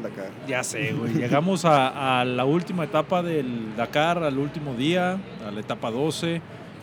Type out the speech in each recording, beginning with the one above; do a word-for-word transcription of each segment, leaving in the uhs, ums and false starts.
Dakar. Ya sé, güey. Llegamos a, a la última etapa del Dakar, al último día, a la etapa doce.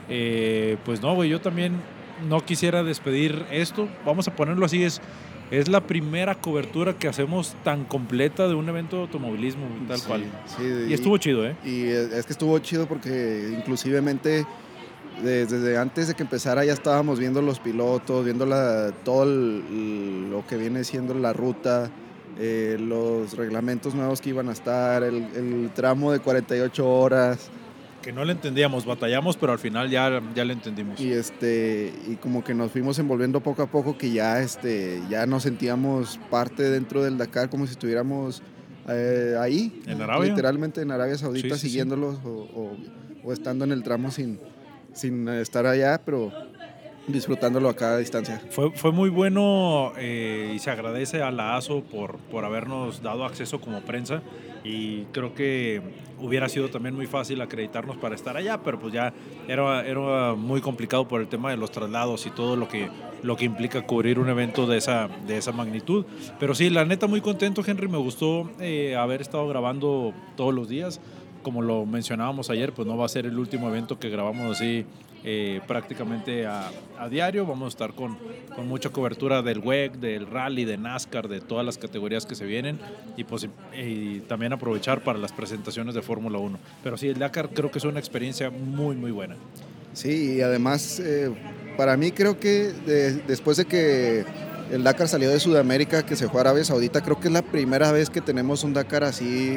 Eh, pues no, güey, yo también no quisiera despedir esto. Vamos a ponerlo así, es, es la primera cobertura que hacemos tan completa de un evento de automovilismo, tal Sí, cual. sí, Y estuvo chido, ¿eh? Y es que estuvo chido porque inclusivemente desde, desde antes de que empezara ya estábamos viendo los pilotos, viendo la, todo el, lo que viene siendo la ruta, eh, los reglamentos nuevos que iban a estar, el, el tramo de cuarenta y ocho horas. Que no le entendíamos, batallamos, pero al final ya, ya le entendimos. Y este y como que nos fuimos envolviendo poco a poco, que ya este ya nos sentíamos parte dentro del Dakar, como si estuviéramos eh, ahí, ¿En Arabia? literalmente en Arabia Saudita, sí, sí, siguiéndolos sí. O, o, o estando en el tramo sin, sin estar allá, pero disfrutándolo acá a distancia. Fue, fue muy bueno eh, y se agradece a la A S O por, por habernos dado acceso como prensa, y creo que hubiera sido también muy fácil acreditarnos para estar allá, pero pues ya era, era muy complicado por el tema de los traslados y todo lo que, lo que implica cubrir un evento de esa, de esa magnitud. Pero sí, la neta muy contento, Henry, me gustó eh, haber estado grabando todos los días. Como lo mencionábamos ayer, pues no va a ser el último evento que grabamos así eh, prácticamente a, a diario. Vamos a estar con, con mucha cobertura del W E C, del Rally, de NASCAR, de todas las categorías que se vienen, y, pues, y también aprovechar para las presentaciones de Fórmula uno. Pero sí, el Dakar creo que es una experiencia muy, muy buena. Sí, y además eh, para mí creo que de, después de que el Dakar salió de Sudamérica, que se fue a Arabia Saudita, creo que es la primera vez que tenemos un Dakar así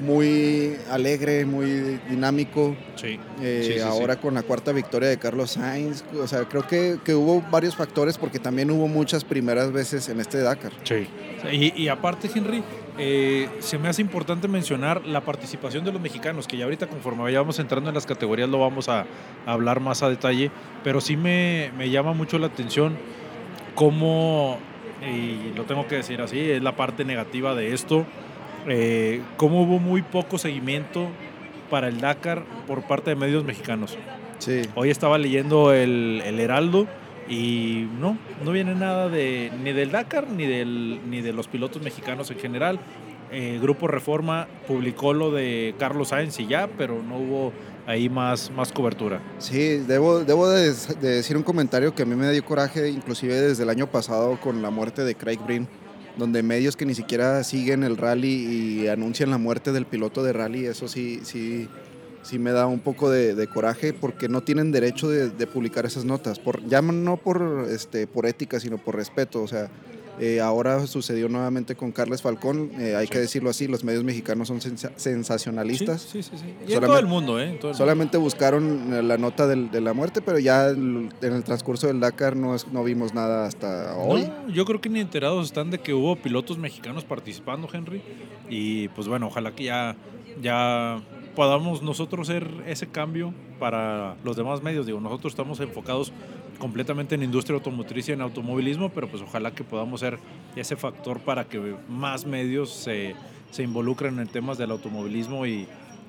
muy alegre, muy dinámico. Sí, eh, sí, sí, ahora sí. con la cuarta victoria de Carlos Sainz, o sea, creo que, que hubo varios factores, porque también hubo muchas primeras veces en este Dakar. Sí. Y, y aparte, Henry, eh, se me hace importante mencionar la participación de los mexicanos, que ya ahorita conforme vayamos entrando en las categorías lo vamos a, a hablar más a detalle, pero sí me, me llama mucho la atención cómo, y lo tengo que decir así, es la parte negativa de esto, eh, cómo hubo muy poco seguimiento para el Dakar por parte de medios mexicanos. Sí. Hoy estaba leyendo el, el Heraldo y no, no viene nada de ni del Dakar ni, del, ni de los pilotos mexicanos en general. Eh, Grupo Reforma publicó lo de Carlos Sainz y ya, pero no hubo ahí más, más cobertura. Sí, debo, debo de, de decir un comentario que a mí me dio coraje, inclusive desde el año pasado con la muerte de Craig Breen, donde medios que ni siquiera siguen el rally y anuncian la muerte del piloto de rally, eso sí, sí, sí me da un poco de, de coraje, porque no tienen derecho de, de publicar esas notas, por, ya no por, este, por ética, sino por respeto. O sea, eh, ahora sucedió nuevamente con Carles Falcón, eh, hay Sí. que decirlo así, los medios mexicanos son sensa- sensacionalistas. Sí, sí, sí, sí. Y en todo el mundo, ¿eh? En todo el Solamente mundo. buscaron la nota del, de la muerte, pero ya en el transcurso del Dakar no, es, no vimos nada hasta hoy. No, yo creo que ni enterados están de que hubo pilotos mexicanos participando, Henry. Y pues bueno, ojalá que ya, ya podamos nosotros ser ese cambio para los demás medios. Digo, nosotros estamos enfocados completamente en industria automotriz y en automovilismo, pero pues ojalá que podamos ser ese factor para que más medios se, se involucren en temas del automovilismo, y,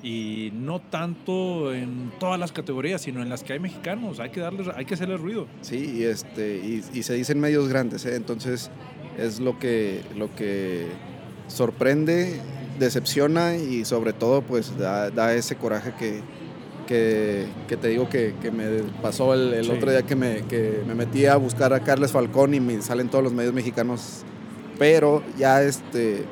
y no tanto en todas las categorías, sino en las que hay mexicanos. Hay que darles, hay que hacerles ruido. Sí, y, este, y, y se dicen medios grandes, ¿eh? Entonces es lo que, lo que sorprende, decepciona, y sobre todo pues da, da ese coraje que, que, que te digo que, que me pasó el, el Sí. otro día que me, que me metí a buscar a Carles Falcón y me salen todos los medios mexicanos, pero ya este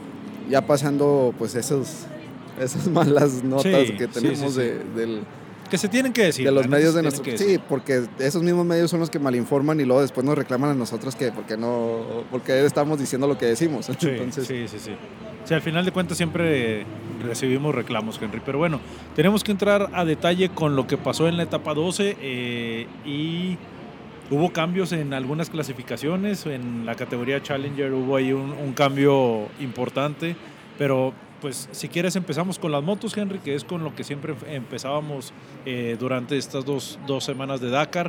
ya pasando pues esos esas malas notas Sí, que sí, tenemos sí, sí. de, del, Que se tienen que decir. de los la neta medios se de tienen nuestro... que Sí, decir. porque esos mismos medios son los que malinforman y luego después nos reclaman a nosotros que porque no, porque estamos diciendo lo que decimos. Sí, Entonces, sí, sí, sí. Sí, al final de cuentas siempre recibimos reclamos, Henry. Pero bueno, tenemos que entrar a detalle con lo que pasó en la etapa doce, eh, y hubo cambios en algunas clasificaciones. En la categoría Challenger hubo ahí un, un cambio importante, pero pues si quieres empezamos con las motos, Henry, que es con lo que siempre empezábamos eh, durante estas dos, dos semanas de Dakar.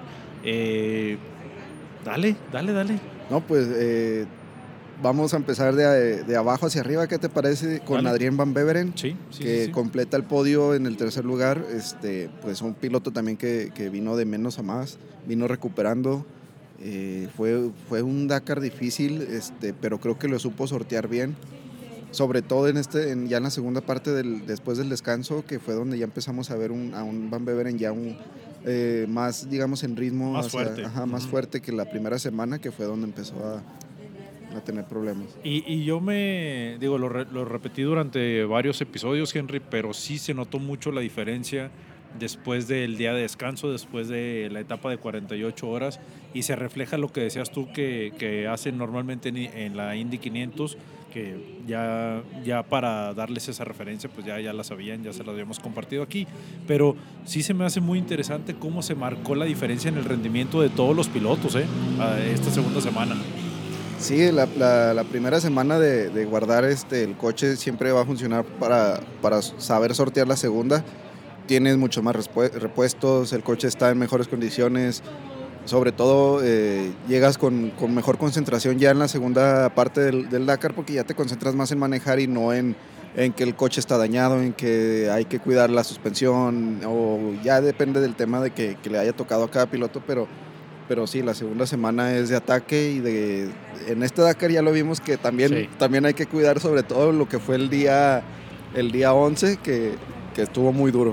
Eh, dale, dale, dale. no, pues eh, vamos a empezar de, de abajo hacia arriba. ¿Qué te parece con Dale. Adrien Van Beveren? Sí, sí, que sí, sí. completa el podio en el tercer lugar. Este, pues un piloto también que, que vino de menos a más, vino recuperando. Eh, fue, fue un Dakar difícil, este, pero creo que lo supo sortear bien. sobre todo en este, en, ya en la segunda parte del, después del descanso, que fue donde ya empezamos a ver un, a un Van Beveren ya un, eh, más, digamos, en ritmo, Más o sea, fuerte. ajá, más Uh-huh. fuerte que la primera semana, que fue donde empezó a, a tener problemas. Y, y yo me, digo, lo, re, lo repetí durante varios episodios, Henry, pero sí se notó mucho la diferencia después del día de descanso, después de la etapa de cuarenta y ocho horas, y se refleja lo que decías tú que, que hacen normalmente en, en la Indy quinientos, que ya, ya para darles esa referencia, pues ya, ya la sabían, ya se la habíamos compartido aquí, pero sí se me hace muy interesante cómo se marcó la diferencia en el rendimiento de todos los pilotos, ¿eh? Esta segunda semana. Sí, la, la, la primera semana de, de guardar este, el coche siempre va a funcionar para, para saber sortear la segunda. Tienes muchos más repuestos, el coche está en mejores condiciones, sobre todo eh, llegas con, con mejor concentración ya en la segunda parte del, del Dakar, porque ya te concentras más en manejar y no en, en que el coche está dañado, en que hay que cuidar la suspensión, o ya depende del tema de que, que le haya tocado a cada piloto, pero, pero sí, la segunda semana es de ataque y de, en este Dakar ya lo vimos que también, sí. también hay que cuidar sobre todo lo que fue el día, el día once, que, que estuvo muy duro.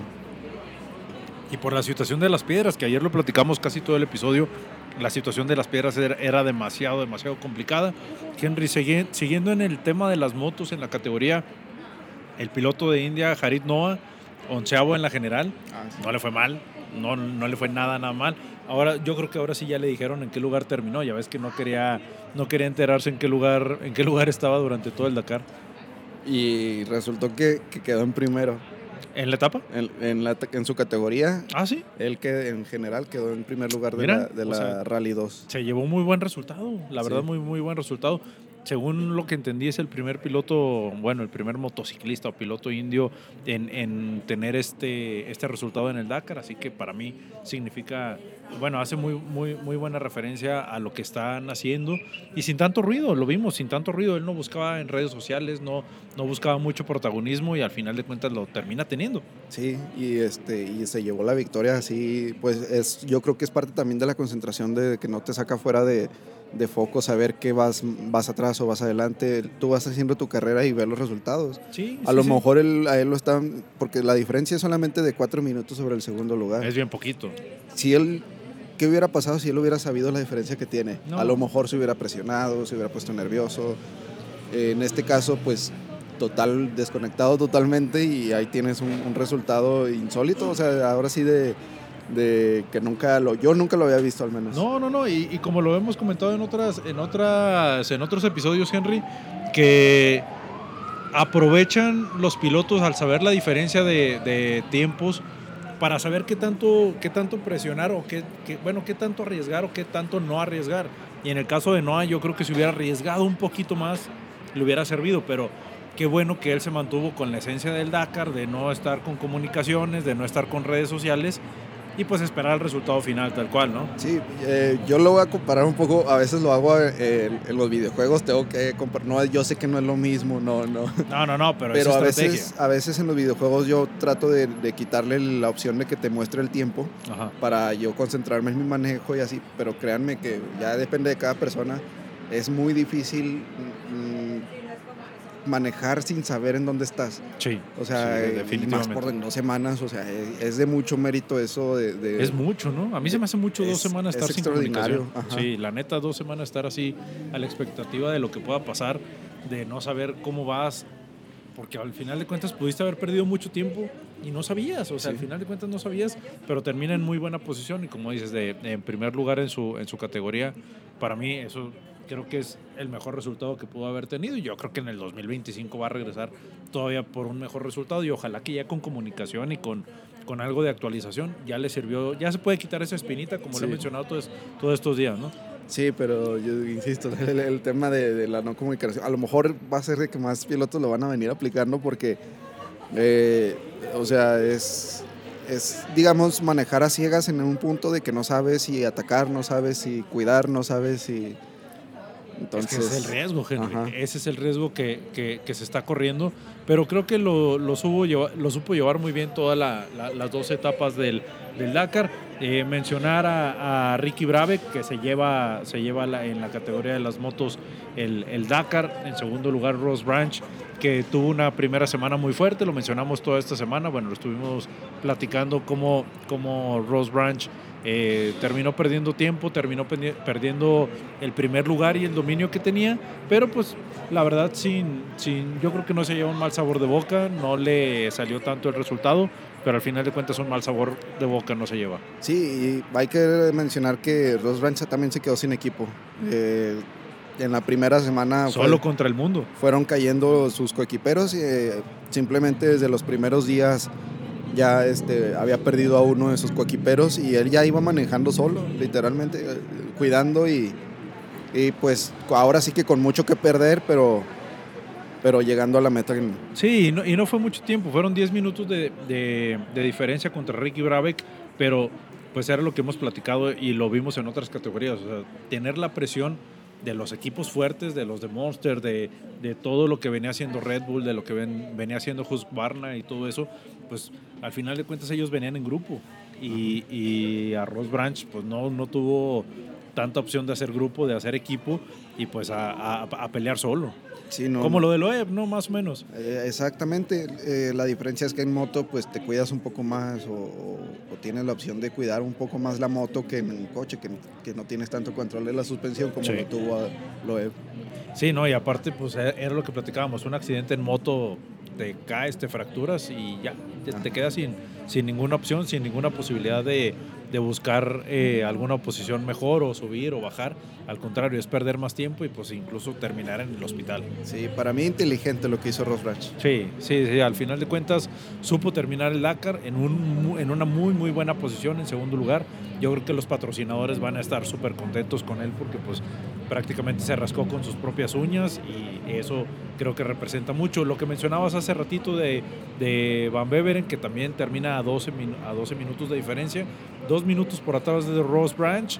Y por la situación de las piedras, que ayer lo platicamos casi todo el episodio, la situación de las piedras era, era demasiado, demasiado complicada. Henry, segui, siguiendo en el tema de las motos en la categoría, el piloto de India, Harit Noah, onceavo en la general, ah, sí. no le fue mal, no, no le fue nada, nada mal. Ahora, yo creo que ahora sí ya le dijeron en qué lugar terminó, ya ves que no quería, no quería enterarse en qué lugar, en qué lugar estaba durante todo el Dakar. Y resultó que, que quedó en primero. ¿En la etapa? En, en, la, en su categoría. Ah, sí. Él que en general quedó en primer lugar de Mira, la, de la sea, Rally dos. Se llevó muy buen resultado, la verdad, sí. muy, muy buen resultado. Según lo que entendí, es el primer piloto, bueno, el primer motociclista o piloto indio en, en tener este, este resultado en el Dakar, así que para mí significa, bueno, hace muy, muy, muy buena referencia a lo que están haciendo y sin tanto ruido, lo vimos, sin tanto ruido. Él no buscaba en redes sociales, no, no buscaba mucho protagonismo y al final de cuentas lo termina teniendo. Sí, y, este, y se llevó la victoria así, pues es, yo creo que es parte también de la concentración de que no te saca fuera de... de foco, saber que vas, vas atrás o vas adelante, tú vas haciendo tu carrera y ver los resultados. Sí, a sí, lo sí. mejor él, a él lo están, porque la diferencia es solamente de cuatro minutos sobre el segundo lugar. Es bien poquito. Si él, ¿qué hubiera pasado si él hubiera sabido la diferencia que tiene? No. A lo mejor se hubiera presionado, se hubiera puesto nervioso. Eh, en este caso, pues, total, desconectado totalmente y ahí tienes un, un resultado insólito, o sea, ahora sí de... de que nunca lo yo nunca lo había visto al menos. No, no, no, y, y como lo hemos comentado en otras en otras en otros episodios, Henry, que aprovechan los pilotos al saber la diferencia de, de tiempos para saber qué tanto qué tanto presionar o qué, qué bueno, qué tanto arriesgar o qué tanto no arriesgar. Y en el caso de Noah, yo creo que si hubiera arriesgado un poquito más le hubiera servido, pero qué bueno que él se mantuvo con la esencia del Dakar, de no estar con comunicaciones, de no estar con redes sociales y pues esperar el resultado final tal cual, ¿no? Sí, eh, yo lo voy a comparar un poco, a veces lo hago eh, en los videojuegos, tengo que comparar, no, yo sé que no es lo mismo, no, no. No, no, no, pero, pero es a estrategia. veces, a veces en los videojuegos yo trato de, de quitarle la opción de que te muestre el tiempo. Ajá. Para yo concentrarme en mi manejo y así, pero créanme que ya depende de cada persona, es muy difícil mmm, manejar sin saber en dónde estás. Sí. O sea, sí, definitivamente. Más por dos semanas, o sea, es, es de mucho mérito eso de, de... Es mucho, ¿no? A mí se me hace mucho es, dos semanas estar es sin comunicación. Ajá. Sí, la neta, dos semanas estar así a la expectativa de lo que pueda pasar, de no saber cómo vas, porque al final de cuentas pudiste haber perdido mucho tiempo y no sabías, o sea, sí. Al final de cuentas no sabías, pero termina en muy buena posición y como dices, de, de en primer lugar en su, en su categoría, para mí eso creo que es el mejor resultado que pudo haber tenido y yo creo que en el dos mil veinticinco va a regresar todavía por un mejor resultado y ojalá que ya con comunicación y con, con algo de actualización ya le sirvió, ya se puede quitar esa espinita como sí. Lo he mencionado todos, todos estos días, ¿no? Sí, pero yo insisto, el, el tema de, de la no comunicación, a lo mejor va a ser de que más pilotos lo van a venir aplicando porque, eh, o sea, es, es, digamos, manejar a ciegas en un punto de que no sabes si atacar, no sabes si cuidar, no sabes si... Entonces, es que ese es el riesgo, Henry. Ajá. Ese es el riesgo que, que, que se está corriendo. Pero creo que lo, lo, supo, llevar, lo supo llevar muy bien todas la, la, las dos etapas del, del Dakar. Eh, mencionar a, a Ricky Brabec, que se lleva, se lleva la, en la categoría de las motos el, el Dakar. En segundo lugar, Ross Branch, que tuvo una primera semana muy fuerte, lo mencionamos toda esta semana. Bueno, lo estuvimos platicando cómo, cómo Ross Branch eh, terminó perdiendo tiempo, terminó perdiendo el primer lugar y el dominio que tenía, pero pues la verdad sin, sin, yo creo que no se llevó un mal sabor de boca, no le salió tanto el resultado, pero al final de cuentas un mal sabor de boca no se lleva. Sí, y hay que mencionar que Ross Branch también se quedó sin equipo. Eh, en la primera semana solo fue, contra el mundo fueron cayendo sus coequiperos y eh, simplemente desde los primeros días ya este, había perdido a uno de sus coequiperos y él ya iba manejando solo, literalmente, eh, cuidando y, y pues ahora sí que con mucho que perder, pero, pero llegando a la meta. Sí, y no, y no fue mucho tiempo, fueron diez minutos de, de, de diferencia contra Ricky Brabec, pero pues era lo que hemos platicado y lo vimos en otras categorías, o sea, tener la presión de los equipos fuertes, de los de Monster, de, de todo lo que venía haciendo Red Bull, de lo que ven, venía haciendo Husqvarna y todo eso, pues al final de cuentas ellos venían en grupo y, y a Ross Branch pues no, no tuvo tanta opción de hacer grupo, de hacer equipo y pues a, a, a pelear solo. Sí, no, como lo de Loeb, ¿no? Más o menos. Eh, exactamente. Eh, la diferencia es que en moto pues te cuidas un poco más o, o, o tienes la opción de cuidar un poco más la moto que en un coche, que, que no tienes tanto control de la suspensión como sí. lo tuvo Loeb. Sí, no, y aparte pues era lo que platicábamos, un accidente en moto, te caes, te fracturas y ya, te, te quedas sin, sin ninguna opción, sin ninguna posibilidad de, de buscar eh, alguna posición mejor o subir o bajar. Al contrario, es perder más tiempo y pues incluso terminar en el hospital. Sí, para mí inteligente lo que hizo Ross Branch. Sí, sí, sí, al final de cuentas supo terminar el Dakar en, un, en una muy, muy buena posición, en segundo lugar. Yo creo que los patrocinadores van a estar súper contentos con él porque pues prácticamente se rascó con sus propias uñas y eso creo que representa mucho. Lo que mencionabas hace ratito de, de Van Beveren, que también termina a doce, a doce minutos de diferencia, dos minutos por atrás de Ross Branch.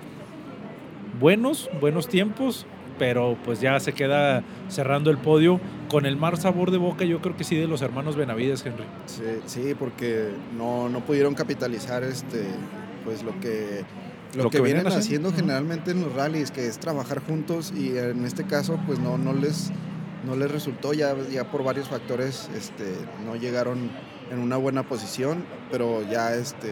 Buenos, buenos tiempos, pero pues ya se queda cerrando el podio con el mal sabor de boca, yo creo que sí, de los hermanos Benavides, Henry. Sí, sí, porque no, no pudieron capitalizar este, pues lo que, lo, lo que, que vienen haciendo, haciendo uh-huh. generalmente en los rallies, que es trabajar juntos, y en este caso pues no, no les no les resultó, ya, ya por varios factores este, no llegaron en una buena posición, pero ya este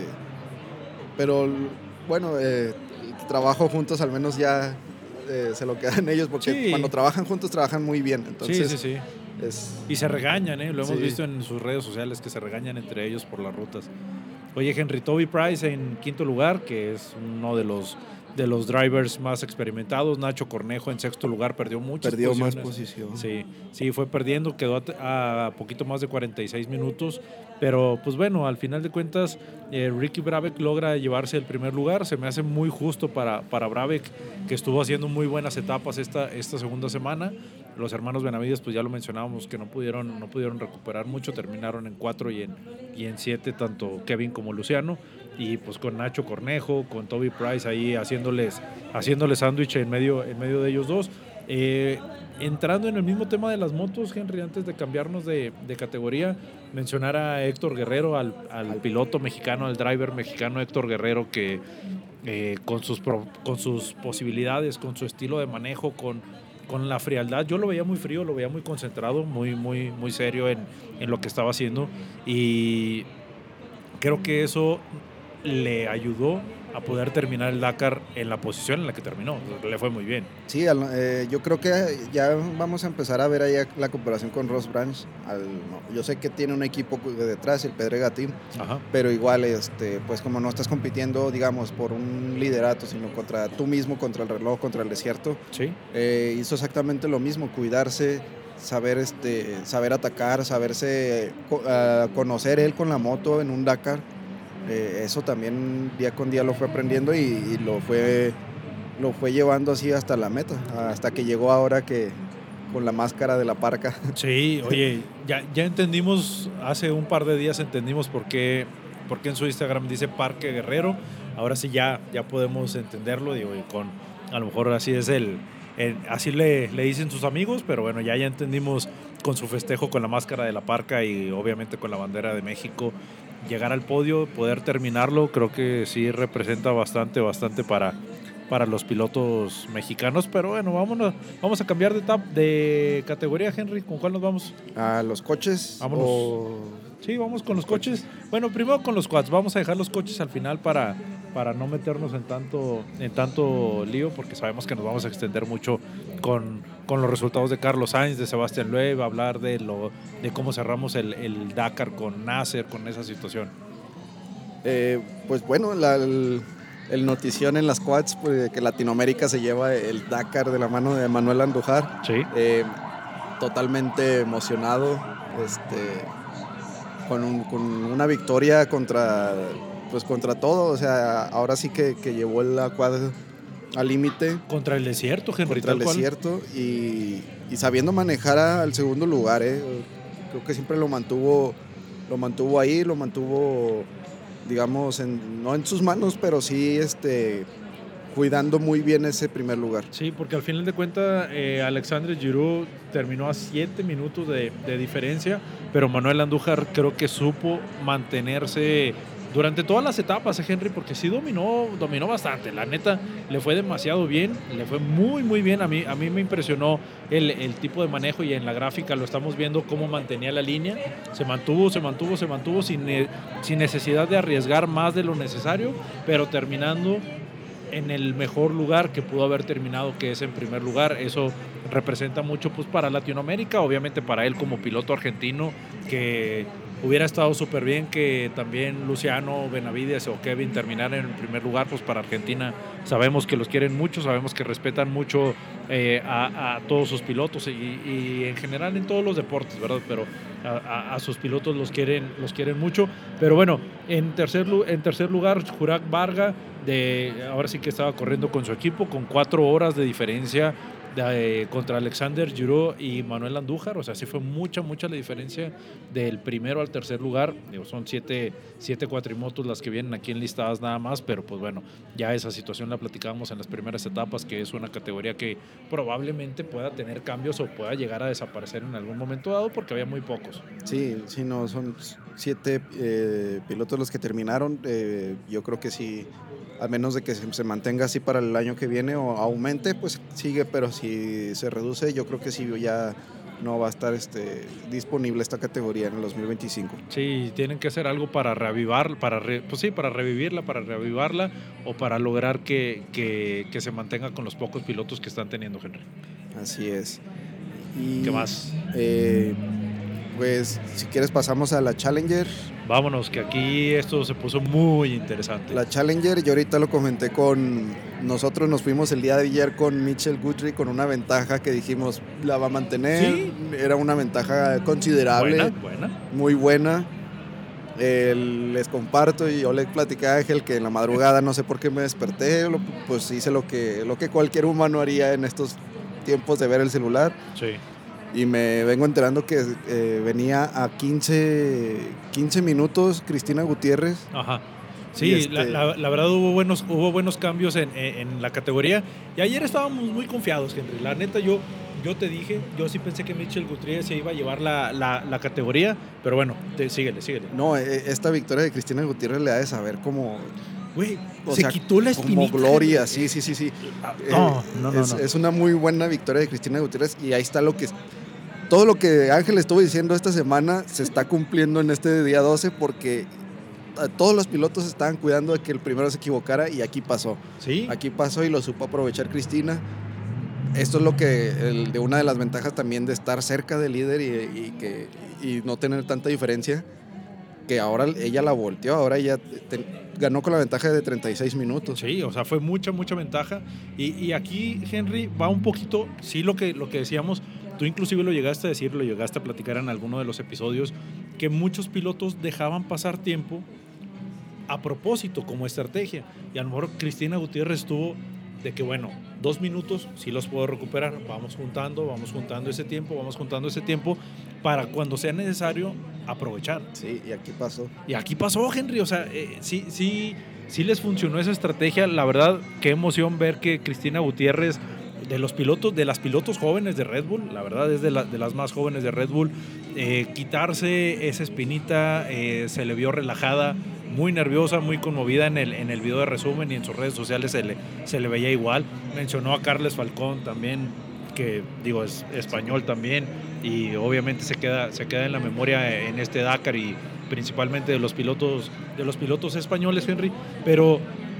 pero bueno, eh, trabajo juntos al menos ya eh, se lo quedan ellos, porque sí. cuando trabajan juntos trabajan muy bien. Entonces, sí, sí, sí. Es... Y se regañan, ¿eh? Lo hemos sí. visto en sus redes sociales, que se regañan entre ellos por las rutas. Oye, Henry, Toby Price en quinto lugar, que es uno de los, de los drivers más experimentados. Nacho Cornejo en sexto lugar, perdió muchas Perdió posiciones. más posición. Sí, sí, fue perdiendo, quedó a, a poquito más de cuarenta y seis minutos. Pero, pues bueno, al final de cuentas, eh, Ricky Brabec logra llevarse el primer lugar. Se me hace muy justo para, para Brabec, que estuvo haciendo muy buenas etapas esta, esta segunda semana. Los hermanos Benavides, pues ya lo mencionábamos, que no pudieron, no pudieron recuperar mucho. Terminaron en cuatro y en, y en siete, tanto Kevin como Luciano. Y pues con Nacho Cornejo, con Toby Price ahí haciéndoles haciéndoles sándwich en medio, en medio de ellos dos. Eh, entrando en el mismo tema de las motos, Henry, antes de cambiarnos de, de categoría, mencionar a Héctor Guerrero, al, al piloto mexicano, al driver mexicano Héctor Guerrero, que eh, con, sus pro, con sus posibilidades, con su estilo de manejo, con, con la frialdad, yo lo veía muy frío, lo veía muy concentrado, muy, muy, muy serio en, en lo que estaba haciendo, y creo que eso le ayudó a poder terminar el Dakar en la posición en la que terminó. Le fue muy bien. Sí, eh, yo creo que ya vamos a empezar a ver ahí la comparación con Ross Branch. Al, no, yo sé que tiene un equipo de detrás, el Pedrega Team, Ajá. pero igual, este, pues como no estás compitiendo, digamos, por un liderato, sino contra tú mismo, contra el reloj, contra el desierto, sí. eh, hizo exactamente lo mismo, cuidarse, saber, este, saber atacar, saberse uh, conocer él con la moto en un Dakar. Eh, eso también día con día lo fue aprendiendo y, y lo fue lo fue llevando así hasta la meta, hasta que llegó ahora que con la máscara de la parca. Sí, oye, ya, ya entendimos, hace un par de días entendimos por qué, por qué en su Instagram dice Parque Guerrero. Ahora sí ya, ya podemos entenderlo, digo, y con, a lo mejor así es el, el así le, le dicen sus amigos, pero bueno, ya, ya entendimos con su festejo con la máscara de la parca y obviamente con la bandera de México. llegar al podio, poder terminarlo, creo que sí representa bastante, bastante para, para los pilotos mexicanos. Pero bueno, vámonos, vamos a cambiar de, etapa, de categoría, Henry. ¿Con cuál nos vamos? ¿A los coches? Vámonos. O... Sí, vamos con los coches. Bueno, primero con los quads. Vamos a dejar los coches al final para, para no meternos en tanto, en tanto lío, porque sabemos que nos vamos a extender mucho con, con los resultados de Carlos Sainz, de Sebastián Loeb, hablar de, lo, de cómo cerramos el, el Dakar con Nasser, con esa situación. Eh, pues bueno, la, el, el notición en las quads, pues, que Latinoamérica se lleva el Dakar de la mano de Manuel Andújar. Sí. Eh, totalmente emocionado. Este... Con, un, con una victoria contra, pues contra todo, o sea, ahora sí que, que llevó la quad al límite. Contra el desierto, Henry. Contra el desierto y, y sabiendo manejar al segundo lugar, ¿eh? Creo que siempre lo mantuvo, lo mantuvo ahí, lo mantuvo, digamos, en, no en sus manos, pero sí este, cuidando muy bien ese primer lugar. Sí, porque al final de cuentas eh, Alexandre Giroux terminó a siete minutos de, de diferencia, pero Manuel Andújar creo que supo mantenerse durante todas las etapas, ¿eh, Henry? Porque sí dominó, dominó bastante, la neta le fue demasiado bien, le fue muy muy bien, a mí, a mí me impresionó el, el tipo de manejo y en la gráfica lo estamos viendo cómo mantenía la línea, se mantuvo, se mantuvo, se mantuvo sin, sin necesidad de arriesgar más de lo necesario, pero terminando en el mejor lugar que pudo haber terminado, que es en primer lugar. Eso representa mucho pues para Latinoamérica, obviamente para él como piloto argentino, que hubiera estado súper bien que también Luciano Benavides o Kevin terminaran en primer lugar, pues para Argentina sabemos que los quieren mucho, sabemos que respetan mucho eh, a, a todos sus pilotos y, y en general en todos los deportes, ¿verdad? Pero a, a, a sus pilotos los quieren, los quieren mucho. Pero bueno, en tercer, en tercer lugar, Juraj Varga, de, ahora sí que estaba corriendo con su equipo, con cuatro horas de diferencia de, contra Alexander Giroux y Manuel Andújar, o sea, sí fue mucha, mucha la diferencia del primero al tercer lugar. Digo, son siete, siete cuatrimotos las que vienen aquí enlistadas nada más, pero pues bueno, ya esa situación la platicábamos en las primeras etapas, que es una categoría que probablemente pueda tener cambios o pueda llegar a desaparecer en algún momento dado, porque había muy pocos. Sí, sí, no, son siete eh, pilotos los que terminaron. Eh, yo creo que sí, a menos de que se, se mantenga así para el año que viene o aumente, pues sigue, pero si se reduce, yo creo que sí ya no va a estar este, disponible esta categoría en el dos mil veinticinco. Sí, tienen que hacer algo para reavivar, para re, pues sí, para revivirla, para reavivarla o para lograr que, que, que se mantenga con los pocos pilotos que están teniendo, Henry. Así es. Y, ¿qué más? Eh, pues si quieres pasamos a la Challenger. Vámonos, que aquí esto se puso muy interesante. La Challenger, yo ahorita lo comenté con... Nosotros nos fuimos el día de ayer con Mitchell Guthrie con una ventaja que dijimos la va a mantener. ¿Sí? Era una ventaja considerable. Buena, buena. Muy buena. Eh, les comparto y yo le platicé a Ángel que en la madrugada no sé por qué me desperté, lo, pues hice lo que, lo que cualquier humano haría en estos tiempos de ver el celular. Sí. Y me vengo enterando que eh, venía a quince, quince minutos Cristina Gutiérrez. Ajá. Sí, este... la, la, la verdad hubo buenos, hubo buenos cambios en, en, en la categoría. Y ayer estábamos muy confiados, Henry. La neta, yo, yo te dije, yo sí pensé que Mitchell Gutiérrez se iba a llevar la, la, la categoría. Pero bueno, te, síguele, síguele. No, esta victoria de Cristina Gutiérrez le ha de saber cómo... Güey, se sea, quitó la espinita. Como gloria, sí, sí, sí, sí. No, no, no, es, no. es una muy buena victoria de Cristina Gutiérrez y ahí está lo que... Todo lo que Ángel estuvo diciendo esta semana se está cumpliendo en este día doce porque todos los pilotos estaban cuidando de que el primero se equivocara y aquí pasó. ¿Sí? Aquí pasó y lo supo aprovechar Cristina. Esto es lo que, el, de una de las ventajas también de estar cerca del líder y, y, que, y no tener tanta diferencia, que ahora ella la volteó, ahora ella te, ganó con la ventaja de treinta y seis minutos. Sí, o sea, fue mucha, mucha ventaja. Y, y aquí, Henry, va un poquito, sí, lo que, lo que decíamos, tú inclusive lo llegaste a decir, lo llegaste a platicar en alguno de los episodios, que muchos pilotos dejaban pasar tiempo a propósito, como estrategia. Y a lo mejor Cristina Gutiérrez estuvo de que, bueno, dos minutos, sí los puedo recuperar, vamos juntando, vamos juntando ese tiempo, vamos juntando ese tiempo para cuando sea necesario aprovechar. Sí, y aquí pasó. Y aquí pasó, Henry, o sea, eh, sí, sí, sí les funcionó esa estrategia. La verdad, qué emoción ver que Cristina Gutiérrez de los pilotos, de las pilotos jóvenes de Red Bull, la verdad es de, la, de las más jóvenes de Red Bull. Eh, quitarse esa espinita, eh, se le vio relajada, muy nerviosa, muy conmovida en el, en el video de resumen, y en sus redes sociales se le, se le veía igual. Mencionó a Carles Falcón también, que digo es español también, y obviamente se queda, se queda en la memoria en este Dakar, y principalmente de los pilotos, de los pilotos españoles, Henry. Pero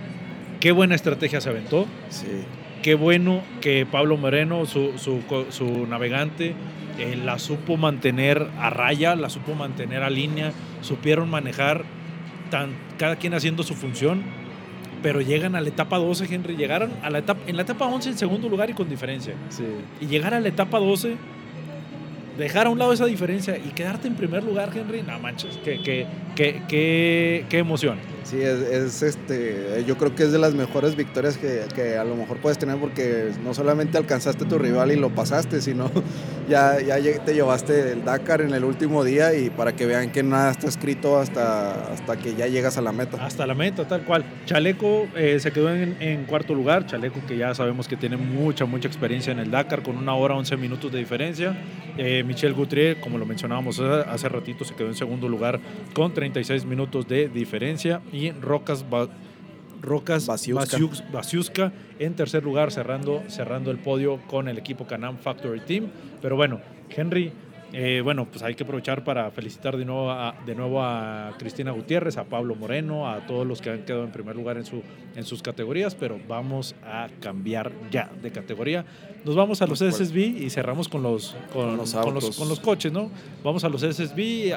qué buena estrategia se aventó. Sí. Qué bueno que Pablo Moreno, su, su, su navegante, eh, la supo mantener a raya, la supo mantener a línea, supieron manejar, tan, cada quien haciendo su función, pero llegan a la etapa doce, Henry, llegaron a la etapa, en la etapa once en segundo lugar y con diferencia. Sí. Y llegar a la etapa doce, dejar a un lado esa diferencia y quedarte en primer lugar, Henry, no manches, qué, qué, qué, qué, qué emoción. Sí, es, es este, yo creo que es de las mejores victorias que, que a lo mejor puedes tener, porque no solamente alcanzaste a tu rival y lo pasaste, sino ya, ya te llevaste el Dakar en el último día, y para que vean que nada está escrito hasta, hasta que ya llegas a la meta. Hasta la meta, tal cual. Chaleco eh, se quedó en, en cuarto lugar. Chaleco, que ya sabemos que tiene mucha, mucha experiencia en el Dakar, con una hora once minutos de diferencia. Eh, Michel Guthrie, como lo mencionábamos hace ratito, se quedó en segundo lugar con treinta y seis minutos de diferencia. Y Rocas, ba, Rocas Basiuska en tercer lugar, cerrando, cerrando el podio con el equipo Can-Am Factory Team. Pero bueno, Henry, eh, bueno, pues hay que aprovechar para felicitar de nuevo, a, de nuevo a Cristina Gutiérrez, a Pablo Moreno, a todos los que han quedado en primer lugar en, su, en sus categorías. Pero vamos a cambiar ya de categoría. Nos vamos a los S S B y cerramos con los, con, con, los, con, los, con los coches, ¿no? Vamos a los S S B y,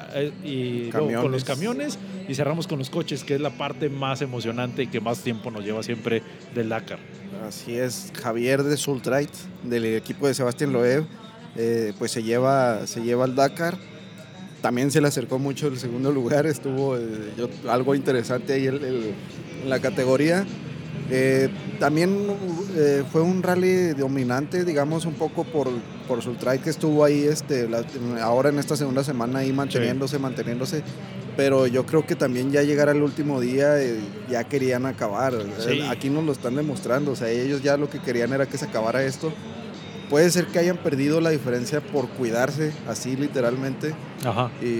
y luego con los camiones, y cerramos con los coches, que es la parte más emocionante y que más tiempo nos lleva siempre del Dakar. Así es, Javier de Sultrait, del equipo de Sebastián Loeb, eh, pues se lleva, se lleva el Dakar. También se le acercó mucho el segundo lugar, estuvo eh, yo, algo interesante ahí el, el, en la categoría. Eh, también eh, fue un rally dominante, digamos, un poco por, por Sultrait, que estuvo ahí este, la, ahora en esta segunda semana ahí manteniéndose, sí. manteniéndose. Pero yo creo que también ya llegar al último día eh, ya querían acabar. Sí. Aquí nos lo están demostrando, o sea, ellos ya lo que querían era que se acabara esto. Puede ser que hayan perdido la diferencia por cuidarse, así literalmente. Ajá. Y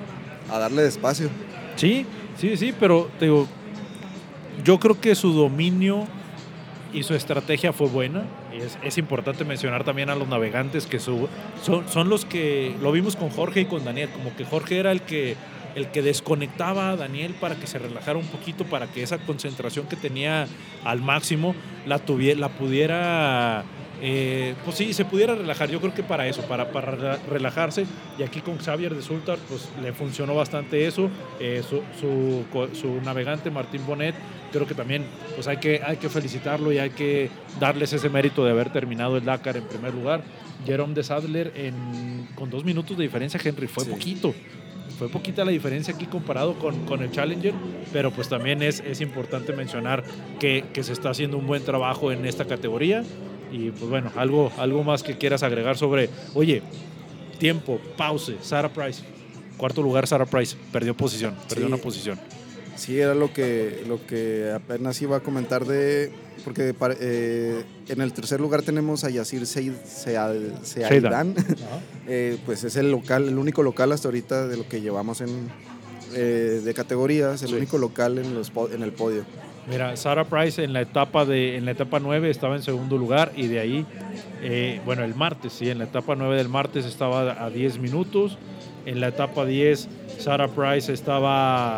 a darle despacio. Sí, sí, sí, pero te digo, yo creo que su dominio y su estrategia fue buena. Es, es importante mencionar también a los navegantes, que su, son, son los que lo vimos con Jorge y con Daniel, como que Jorge era el que, el que desconectaba a Daniel para que se relajara un poquito, para que esa concentración que tenía al máximo la, tuviera, la pudiera... Eh, pues sí, se pudiera relajar. Yo creo que para eso, para, para relajarse. Y aquí con Xavier de Sultar, pues le funcionó bastante eso. Eh, su, su, su navegante Martín Bonet, creo que también pues hay que, hay que felicitarlo y hay que darles ese mérito de haber terminado el Dakar en primer lugar. Jerome de Sadler en, con dos minutos de diferencia, Henry, fue sí. poquito. Fue poquita la diferencia aquí comparado con, con el Challenger, pero pues también es, es importante mencionar que, que se está haciendo un buen trabajo en esta categoría. Y pues bueno, algo, algo más que quieras agregar sobre, oye, tiempo, pause, Sarah Price, cuarto lugar Sarah Price, perdió posición, perdió sí, una posición. Sí, era lo que, lo que apenas iba a comentar de, porque eh, en el tercer lugar tenemos a Yacir Seaidan, eh, pues es el local, el único local hasta ahorita de lo que llevamos en, eh, de categorías, el sí. único local en, los, en el podio. Mira, Sarah Price en la etapa de en la etapa nueve estaba en segundo lugar, y de ahí, eh, bueno, el martes, sí, en la etapa nueve del martes estaba a diez minutos, en la etapa diez Sarah Price estaba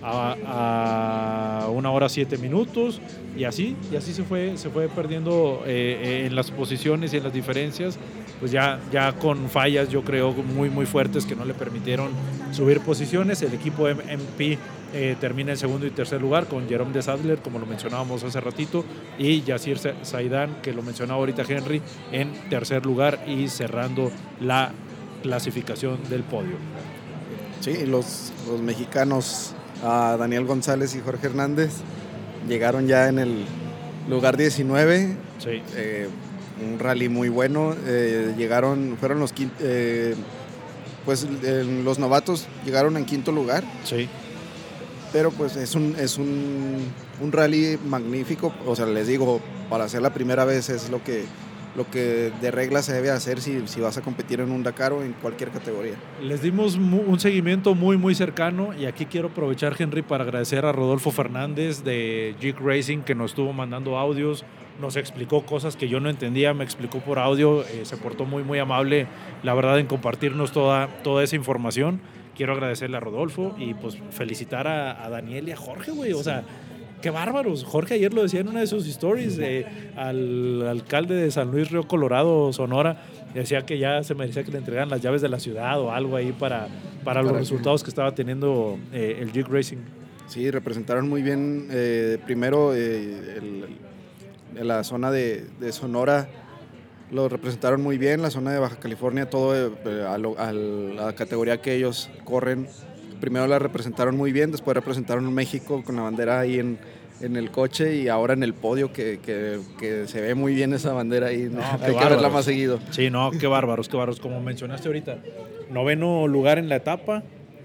a, a una hora siete minutos, y así, y así se fue, se fue perdiendo eh, en las posiciones y en las diferencias, pues ya, ya con fallas, yo creo, muy, muy fuertes que no le permitieron subir posiciones. El equipo M P Eh, termina en segundo y tercer lugar con Jerome de Sadler, como lo mencionábamos hace ratito, y Yacir Seaidan, que lo mencionaba ahorita Henry, en tercer lugar y cerrando la clasificación del podio. Sí, los, los mexicanos, uh, Daniel González y Jorge Hernández, llegaron ya en el lugar diecinueve. Sí. Eh, un rally muy bueno. Eh, llegaron, fueron los quint, eh, pues eh, los novatos llegaron en quinto lugar. Sí. Pero pues es un es un, un rally magnífico, o sea, les digo, para hacer la primera vez es lo que lo que de regla se debe hacer si, si vas a competir en un Dakar o en cualquier categoría. Les dimos un seguimiento muy muy cercano y aquí quiero aprovechar, Henry, para agradecer a Rodolfo Fernández de Jig Racing, que nos estuvo mandando audios, nos explicó cosas que yo no entendía, me explicó por audio, eh, se portó muy muy amable, la verdad, en compartirnos toda, toda esa información. Quiero agradecerle a Rodolfo y pues felicitar a, a Daniel y a Jorge, güey, o sea, qué bárbaros. Jorge ayer lo decía en una de sus stories, eh, al alcalde de San Luis Río Colorado, Sonora, decía que ya se merecía que le entregaran las llaves de la ciudad o algo ahí para, para, para los resultados que, que estaba teniendo eh, el Jig Racing. Sí, representaron muy bien, eh, primero eh, el, el, la zona de, de Sonora, lo representaron muy bien, la zona de Baja California, todo eh, a, lo, a la categoría que ellos corren. Primero la representaron muy bien, después representaron México con la bandera ahí en, en el coche y ahora en el podio que, que, que se ve muy bien esa bandera ahí, ¿no? Hay bárbaros. Que verla más seguido. Sí, no, qué bárbaros, qué bárbaros. Como mencionaste ahorita, noveno lugar en la etapa,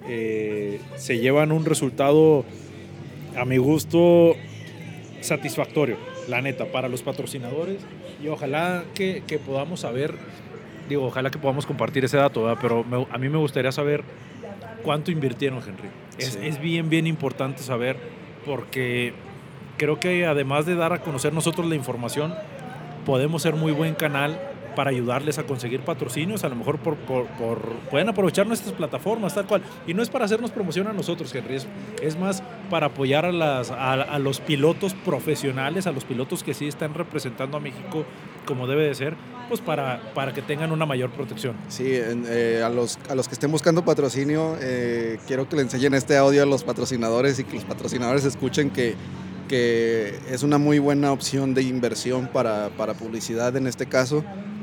eh, se llevan un resultado, a mi gusto, satisfactorio, la neta, para los patrocinadores, y ojalá que, que podamos saber, digo, ojalá que podamos compartir ese dato, ¿verdad? Pero me, a mí me gustaría saber cuánto invirtieron, Henry. Es, sí. es bien, bien importante saber, porque creo que además de dar a conocer nosotros la información, podemos ser muy buen canal para ayudarles a conseguir patrocinios, a lo mejor por, por, por, pueden aprovechar nuestras plataformas, tal cual. Y no es para hacernos promoción a nosotros, Henry, es, es más para apoyar a, las, a, a los pilotos profesionales, a los pilotos que sí están representando a México como debe de ser, pues para, para que tengan una mayor protección. Sí, eh, a, los, a los que estén buscando patrocinio, eh, quiero que le enseñen este audio a los patrocinadores y que los patrocinadores escuchen que, que es una muy buena opción de inversión para, para publicidad en este caso,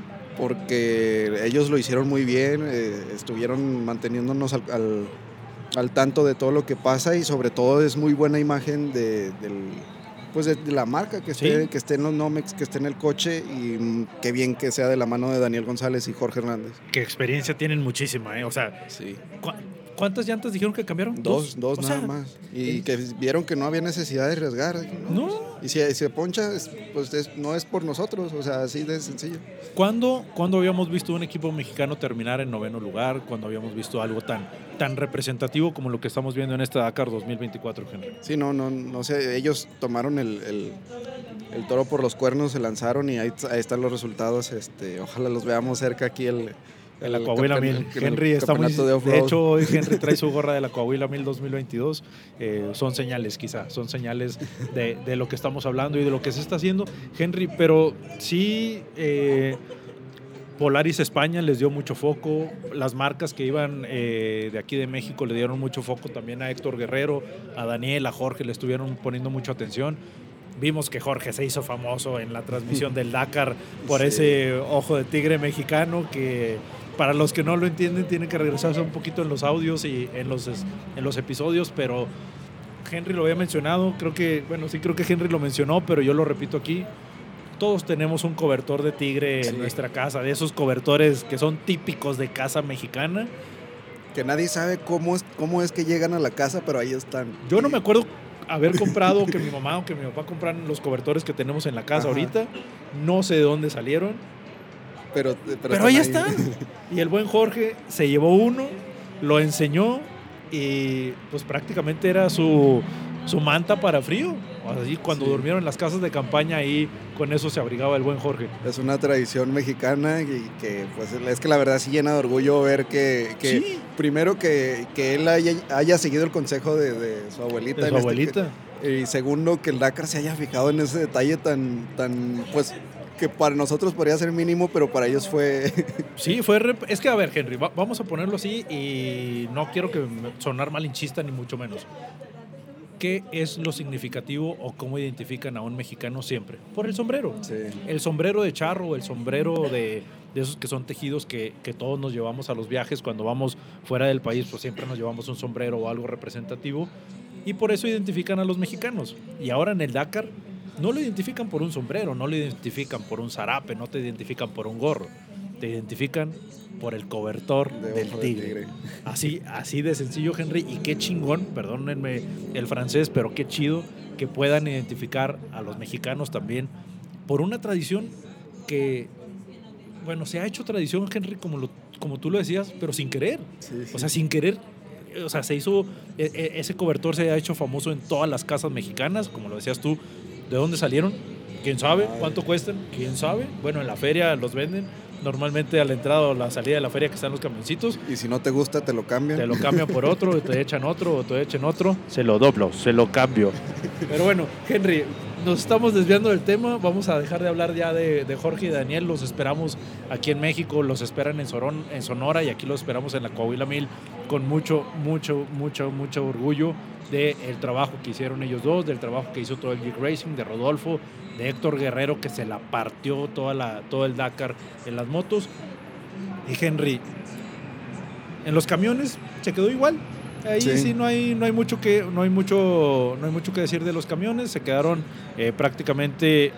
porque ellos lo hicieron muy bien, eh, estuvieron manteniéndonos al, al, al tanto de todo lo que pasa y sobre todo es muy buena imagen de, del, pues de, de la marca que esté, ¿sí? que esté en los Nomex, que esté en el coche y mm, qué bien que sea de la mano de Daniel González y Jorge Hernández. Qué experiencia tienen muchísima, ¿eh? O sea, sí. ¿cu- ¿cuántas llantas dijeron que cambiaron? Dos, dos, dos nada sea, más. Y es... que vieron que no había necesidad de arriesgar. No. No. Y si, si se poncha, pues es, no es por nosotros, o sea, así de sencillo. ¿Cuándo, ¿Cuándo habíamos visto un equipo mexicano terminar en noveno lugar? ¿Cuándo habíamos visto algo tan, tan representativo como lo que estamos viendo en esta Dakar dos mil veinticuatro, Henry? Sí, no, no, no sé, ellos tomaron el, el, el toro por los cuernos, se lanzaron y ahí, ahí están los resultados. Este, ojalá los veamos cerca aquí el... De la Coahuila Mil. Henry está muy... De, de hecho, hoy Henry trae su gorra de la Coahuila Mil dos mil veintidós. Eh, son señales, quizá. Son señales de, de lo que estamos hablando y de lo que se está haciendo, Henry. Pero sí, eh, Polaris España les dio mucho foco. Las marcas que iban eh, de aquí de México le dieron mucho foco también a Héctor Guerrero, a Daniel, a Jorge. Le estuvieron poniendo mucha atención. Vimos que Jorge se hizo famoso en la transmisión del Dakar por sí. ese ojo de tigre mexicano que... Para los que no lo entienden, tienen que regresarse un poquito en los audios y en los, en los episodios, pero Henry lo había mencionado, creo que, bueno, sí creo que Henry lo mencionó, pero yo lo repito aquí, todos tenemos un cobertor de tigre sí. en nuestra casa, de esos cobertores que son típicos de casa mexicana. Que nadie sabe cómo es, cómo es que llegan a la casa, pero ahí están. Yo no me acuerdo haber comprado, que mi mamá o que mi papá compraron los cobertores que tenemos en la casa Ajá. ahorita, no sé de dónde salieron. Pero, pero, pero ahí están. Y el buen Jorge se llevó uno, lo enseñó y pues prácticamente era su, su manta para frío. Así cuando sí. durmieron en las casas de campaña ahí con eso se abrigaba el buen Jorge. Es una tradición mexicana y que pues es que la verdad sí llena de orgullo ver que, que ¿Sí? primero que, que él haya, haya seguido el consejo de, de su abuelita. De su abuelita. Este, y segundo que el Dakar se haya fijado en ese detalle tan, tan pues... que para nosotros podría ser mínimo, pero para ellos fue... Sí, fue... Rep- es que, a ver, Henry, va- vamos a ponerlo así y no quiero que sonar malinchista ni mucho menos. ¿Qué es lo significativo o cómo identifican a un mexicano siempre? Por el sombrero. Sí. El sombrero de charro, el sombrero de, de esos que son tejidos que, que todos nos llevamos a los viajes. Cuando vamos fuera del país, pues siempre nos llevamos un sombrero o algo representativo. Y por eso identifican a los mexicanos. Y ahora en el Dakar... no lo identifican por un sombrero, no lo identifican por un zarape, no te identifican por un gorro, te identifican por el cobertor de del tigre. De tigre. Así, así de sencillo, Henry, y qué chingón, perdónenme el francés, pero qué chido que puedan identificar a los mexicanos también por una tradición que bueno, se ha hecho tradición, Henry, como, lo, como tú lo decías, pero sin querer. Sí, sí. O sea, sin querer. O sea, se hizo, ese cobertor se ha hecho famoso en todas las casas mexicanas, como lo decías tú. ¿De dónde salieron? ¿Quién sabe? ¿Cuánto cuestan? ¿Quién sabe? Bueno, en la feria los venden. Normalmente a la entrada o la salida de la feria que están los camioncitos. Y si no te gusta, te lo cambian. Te lo cambian por otro, te echan otro, o te echan otro. Se lo doblo, se lo cambio. Pero bueno, Henry, nos estamos desviando del tema. Vamos a dejar de hablar ya de, de Jorge y Daniel. Los esperamos aquí en México, los esperan en, Sorón, en Sonora, y aquí los esperamos en la Coahuila Mil con mucho, mucho, mucho, mucho orgullo del trabajo que hicieron ellos dos, del trabajo que hizo todo el Geek Racing, de Rodolfo, de Héctor Guerrero, que se la partió toda la, todo el Dakar en las motos. Y Henry, en los camiones se quedó igual. Ahí sí, sí no hay no hay mucho que no hay mucho no hay mucho que decir de los camiones. Se quedaron eh, prácticamente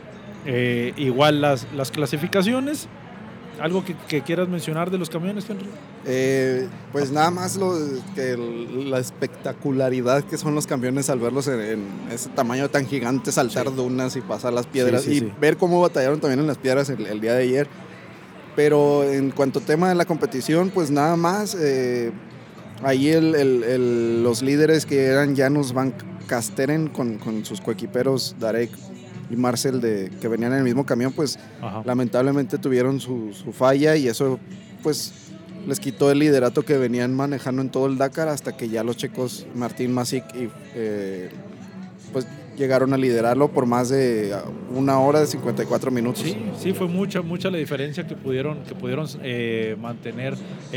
eh, igual las, las clasificaciones. ¿Algo que, que quieras mencionar de los camiones, Henry? Eh, pues nada más lo, que el, la espectacularidad que son los camiones al verlos en, en ese tamaño tan gigante, saltar sí. dunas y pasar las piedras, sí, sí, y sí. ver cómo batallaron también en las piedras el, el día de ayer. Pero en cuanto a tema de la competición, pues nada más, eh, ahí el, el, el, los líderes que eran Janusz Van Kasteren con, con sus coequiperos Darek y Marcel, de, que venían en el mismo camión, pues Ajá. lamentablemente tuvieron su, su falla, y eso pues les quitó el liderato que venían manejando en todo el Dakar, hasta que ya los checos Martín Masic y eh, pues llegaron a liderarlo por más de una hora de cincuenta y cuatro minutos. Sí, sí, fue mucha, mucha la diferencia que pudieron, que pudieron eh, mantener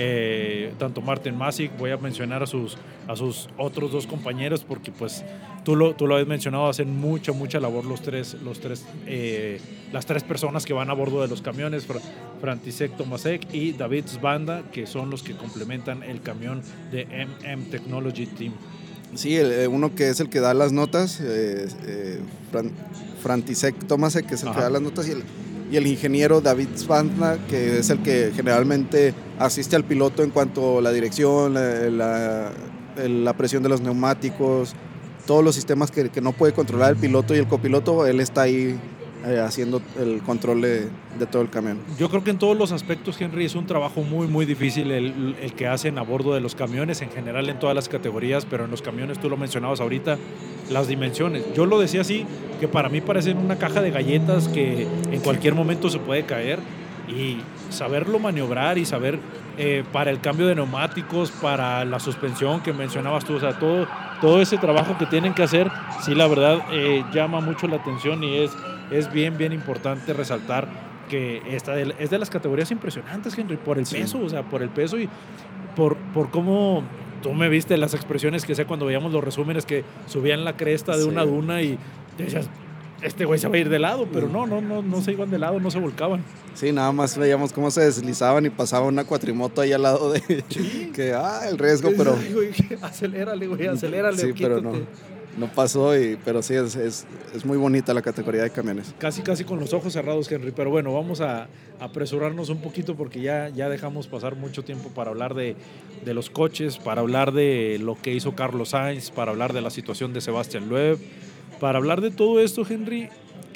eh, tanto Martin Masic. Voy a mencionar a sus, a sus otros dos compañeros, porque pues tú lo, tú lo habías mencionado, hacen mucha, mucha labor los tres, los tres, eh, las tres personas que van a bordo de los camiones, Fra, František Tomasek y David Zbanda, que son los que complementan el camión de M M Technology Team. Sí, el, uno que es el que da las notas, eh, eh, Fran, František Tomasek, que es el Ajá. que da las notas, y el, y el ingeniero David Svantna, que es el que generalmente asiste al piloto en cuanto a la dirección, la, la, la presión de los neumáticos, todos los sistemas que, que no puede controlar el piloto y el copiloto, él está ahí eh, haciendo el control de, de todo el camión. Yo creo que en todos los aspectos, Henry, es un trabajo muy, muy difícil el, el que hacen a bordo de los camiones, en general en todas las categorías, pero en los camiones, tú lo mencionabas ahorita, las dimensiones. Yo lo decía así, que para mí parecen una caja de galletas que en cualquier momento se puede caer, y saberlo maniobrar y saber eh, para el cambio de neumáticos, para la suspensión que mencionabas tú, o sea, todo, todo ese trabajo que tienen que hacer, sí, la verdad, eh, llama mucho la atención, y es, es bien, bien importante resaltar que esta de, es de las categorías impresionantes, Henry, por el peso, sí. o sea, por el peso y por, por cómo tú me viste las expresiones que sé cuando veíamos los resúmenes, que subían la cresta de sí. una duna y decías, este güey se va a ir de lado, pero no, no, no, no se iban de lado, no se volcaban. Sí, nada más veíamos cómo se deslizaban y pasaba una cuatrimoto ahí al lado de sí. que, ah, el riesgo, pero... Ay, güey, acelérale, güey, acelérale. Sí, pero no, no pasó, y, pero sí, es, es, es muy bonita la categoría de camiones. Casi, casi con los ojos cerrados, Henry, pero bueno, vamos a, a apresurarnos un poquito, porque ya, ya dejamos pasar mucho tiempo para hablar de, de los coches, para hablar de lo que hizo Carlos Sainz, para hablar de la situación de Sebastián Loeb, para hablar de todo esto, Henry,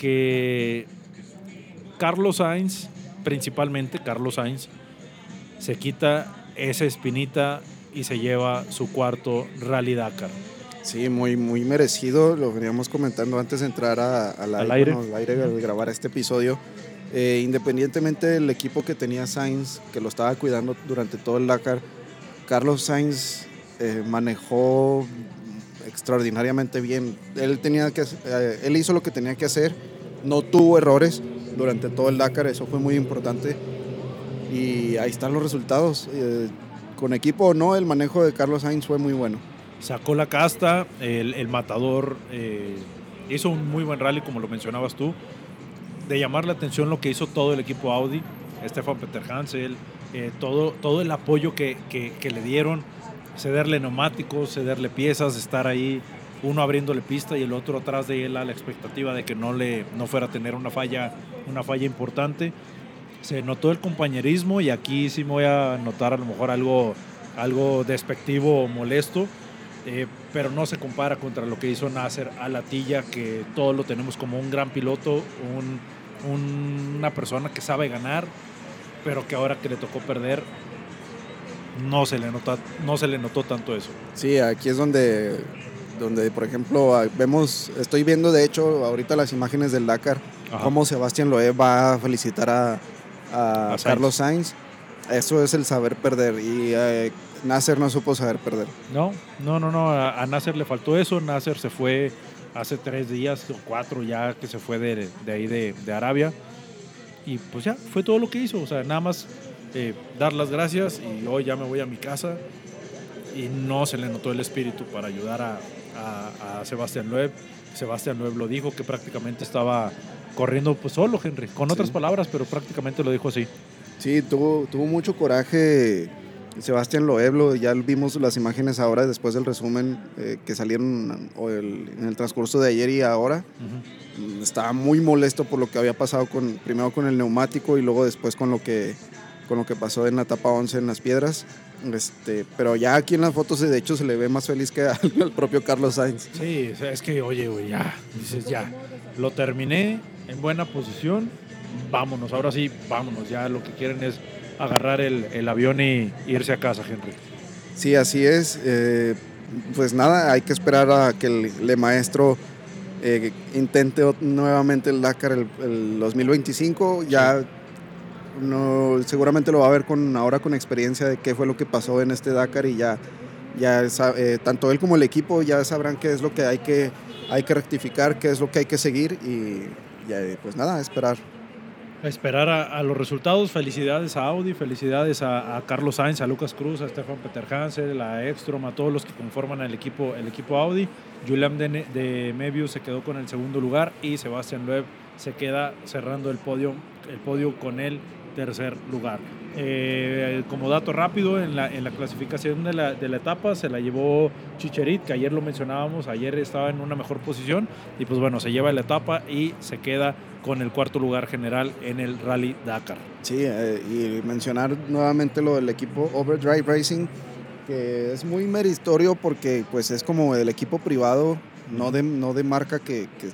que Carlos Sainz, principalmente Carlos Sainz, se quita esa espinita y se lleva su cuarto Rally Dakar. Sí, muy, muy merecido, lo veníamos comentando antes de entrar a, a la, al aire, bueno, al aire de grabar este episodio. Eh, independientemente del equipo que tenía Sainz, que lo estaba cuidando durante todo el Dakar, Carlos Sainz eh, manejó extraordinariamente bien. Él, tenía que, eh, él hizo lo que tenía que hacer, no tuvo errores durante todo el Dakar, eso fue muy importante, y ahí están los resultados. Eh, con equipo o no, el manejo de Carlos Sainz fue muy bueno. Sacó la casta, el, el matador eh, hizo un muy buen rally, como lo mencionabas tú, de llamar la atención lo que hizo todo el equipo Audi, Stefan Peter Hansel, eh, todo, todo el apoyo que, que, que le dieron, cederle neumáticos, cederle piezas, estar ahí, uno abriéndole pista y el otro atrás de él a la expectativa de que no, le, no fuera a tener una falla, una falla importante. Se notó el compañerismo, y aquí sí me voy a notar a lo mejor algo, algo despectivo o molesto, eh, pero no se compara contra lo que hizo Nasser Al-Attiyah, que todos lo tenemos como un gran piloto, un, un, una persona que sabe ganar, pero que ahora que le tocó perder, no se le nota, no se le notó tanto eso. Sí, aquí es donde, donde por ejemplo, vemos, estoy viendo de hecho ahorita las imágenes del Dakar, Ajá. cómo Sebastián Loeb va a felicitar a, a, a Carlos Sainz. Eso es el saber perder y eh, Nasser no supo saber perder. No, no, no, no, a, a Nasser le faltó eso. Nasser se fue hace tres días o cuatro ya que se fue de, de ahí de, de Arabia y pues ya fue todo lo que hizo, o sea, nada más eh, dar las gracias y hoy ya me voy a mi casa y no se le notó el espíritu para ayudar a, a, a Sebastián Loeb. Sebastián Loeb lo dijo que prácticamente estaba corriendo pues solo, Henry, con otras sí. palabras, pero prácticamente lo dijo así. Sí, tuvo, tuvo mucho coraje Sebastián Loeb, lo, ya vimos las imágenes ahora después del resumen eh, que salieron o el, en el transcurso de ayer y ahora. Uh-huh. Estaba muy molesto por lo que había pasado con, primero con el neumático y luego después con lo que, con lo que pasó en la etapa once en las piedras. Este, pero ya aquí en las fotos de hecho se le ve más feliz que al, al propio Carlos Sainz. Sí, es que oye, güey, ya, dices ya, lo terminé en buena posición, vámonos, ahora sí, vámonos, ya lo que quieren es agarrar el, el avión y irse a casa, Henry. Sí, así es. Eh, pues nada, hay que esperar a que el, el maestro eh, intente nuevamente el Dakar el, el dos mil veinticinco. Ya sí. no, seguramente lo va a ver con, ahora con experiencia de qué fue lo que pasó en este Dakar y ya, ya eh, tanto él como el equipo ya sabrán qué es lo que hay que, hay que rectificar, qué es lo que hay que seguir y ya, pues nada, esperar. Esperar a, a los resultados. Felicidades a Audi, felicidades a, a Carlos Sainz, a Lucas Cruz, a Stefan Peter Hansel, a Ekstrom, a todos los que conforman el equipo, el equipo Audi. Julian de, de Mebius se quedó con el segundo lugar y Sebastián Loeb se queda cerrando el podio, el podio con el tercer lugar. Eh, como dato rápido, en la, en la clasificación de la, de la etapa se la llevó Chicherit, que ayer lo mencionábamos, ayer estaba en una mejor posición y pues bueno, se lleva la etapa y se queda con el cuarto lugar general en el Rally Dakar. Sí, eh, y mencionar nuevamente lo del equipo Overdrive Racing, que es muy meritorio porque pues es como el equipo privado, mm. no, de, no de marca que, que,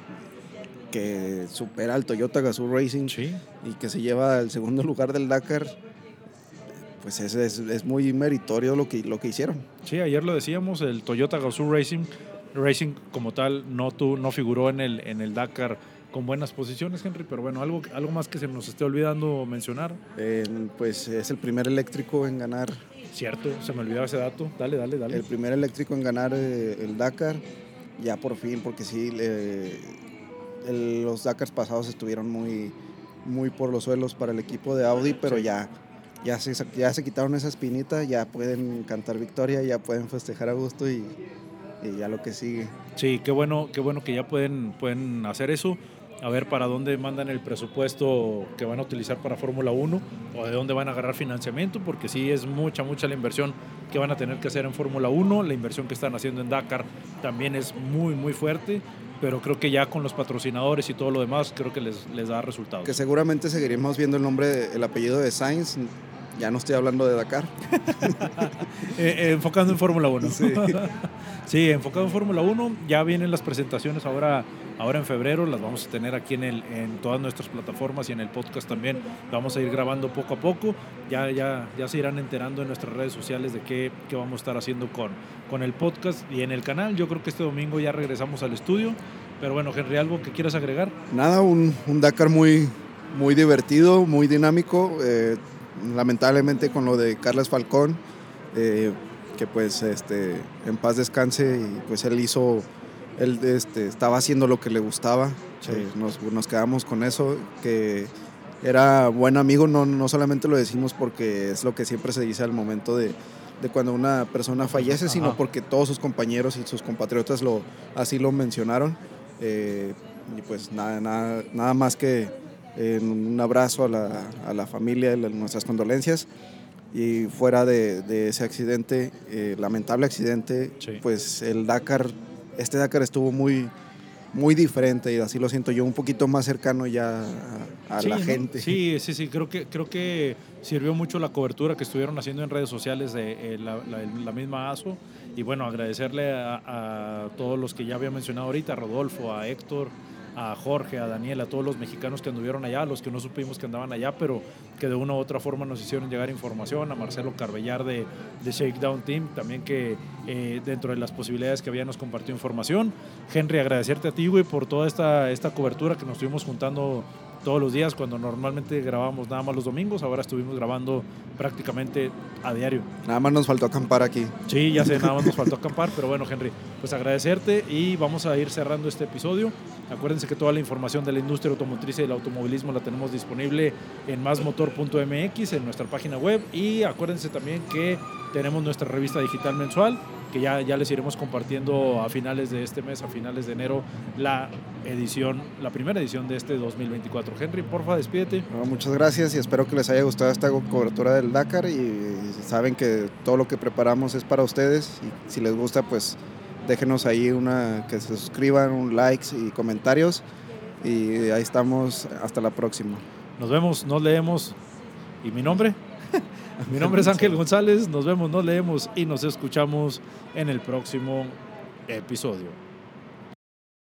que supera al Toyota Gazoo Racing sí. y que se lleva el segundo lugar del Dakar. Pues es, es, es muy meritorio lo que, lo que hicieron. Sí, ayer lo decíamos, el Toyota Gazoo Racing, Racing como tal no, tu, no figuró en el, en el Dakar con buenas posiciones, Henry, pero bueno, algo, algo más que se nos esté olvidando mencionar. Eh, pues es el primer eléctrico en ganar. Cierto, se me olvidaba ese dato. Dale, dale, dale. El primer eléctrico en ganar eh, el Dakar, ya por fin, porque sí, eh, el, los Dakars pasados estuvieron muy, muy por los suelos para el equipo de Audi, pero sí. ya, ya, se, ya se quitaron esa espinita, ya pueden cantar victoria, ya pueden festejar a gusto y, y ya lo que sigue. Sí, qué bueno, qué bueno que ya pueden, pueden hacer eso. A ver para dónde mandan el presupuesto que van a utilizar para Fórmula uno o de dónde van a agarrar financiamiento, porque sí es mucha, mucha la inversión que van a tener que hacer en Fórmula uno. La inversión que están haciendo en Dakar también es muy, muy fuerte, pero creo que ya con los patrocinadores y todo lo demás, creo que les, les da resultados. Que seguramente seguiremos viendo el nombre, el apellido de Sainz. Ya no estoy hablando de Dakar. eh, eh, enfocando en Fórmula uno. Sí. Sí, enfocado en Fórmula uno. Ya vienen las presentaciones ahora, ahora en febrero. Las vamos a tener aquí en, el, en todas nuestras plataformas y en el podcast también. Vamos a ir grabando poco a poco. Ya, ya, ya se irán enterando en nuestras redes sociales de qué, qué vamos a estar haciendo con, con el podcast y en el canal. Yo creo que este domingo ya regresamos al estudio. Pero bueno, Henry, ¿algo que quieras agregar? Nada, un, un Dakar muy, muy divertido, muy dinámico. Eh, lamentablemente con lo de Carles Falcón, eh, que pues este, en paz descanse, y pues él hizo, él este, estaba haciendo lo que le gustaba, sí. eh, nos, nos quedamos con eso, que era buen amigo, no, no solamente lo decimos porque es lo que siempre se dice al momento de, de cuando una persona fallece, Ajá. sino porque todos sus compañeros y sus compatriotas lo, así lo mencionaron, eh, y pues nada, nada, nada más que Eh, un abrazo a la, a la familia, nuestras condolencias, y fuera de, de ese accidente, eh, lamentable accidente, sí. pues el Dakar, este Dakar estuvo muy, muy diferente y así lo siento yo, un poquito más cercano ya a, a sí, la ¿no? gente. Sí, sí, sí, creo que, creo que sirvió mucho la cobertura que estuvieron haciendo en redes sociales de eh, la, la, la misma A S O, y bueno, agradecerle a, a todos los que ya había mencionado ahorita, a Rodolfo, a Héctor, a Jorge, a Daniel, a todos los mexicanos que anduvieron allá, a los que no supimos que andaban allá, pero que de una u otra forma nos hicieron llegar información, a Marcelo Carbellar de, de Shakedown Team, también que eh, dentro de las posibilidades que había nos compartió información. Henry, agradecerte a ti, güey, por toda esta, esta cobertura que nos estuvimos juntando todos los días, cuando normalmente grabábamos nada más los domingos, ahora estuvimos grabando prácticamente a diario. Nada más nos faltó acampar aquí. Sí, ya sé, nada más nos faltó acampar, pero bueno, Henry, pues agradecerte y vamos a ir cerrando este episodio. Acuérdense que toda la información de la industria automotriz y del automovilismo la tenemos disponible en masmotor punto m x, en nuestra página web, y acuérdense también que tenemos nuestra revista digital mensual, que ya, ya les iremos compartiendo a finales de este mes, a finales de enero, la edición, la primera edición de este dos mil veinticuatro. Henry, porfa, despídete. Bueno, muchas gracias y espero que les haya gustado esta cobertura del Dakar, y saben que todo lo que preparamos es para ustedes, y si les gusta, pues déjenos ahí una, que se suscriban, un likes y comentarios, y ahí estamos, hasta la próxima. Nos vemos, nos leemos. ¿Y mi nombre? Mi nombre es Ángel González, nos vemos, nos leemos y nos escuchamos en el próximo episodio.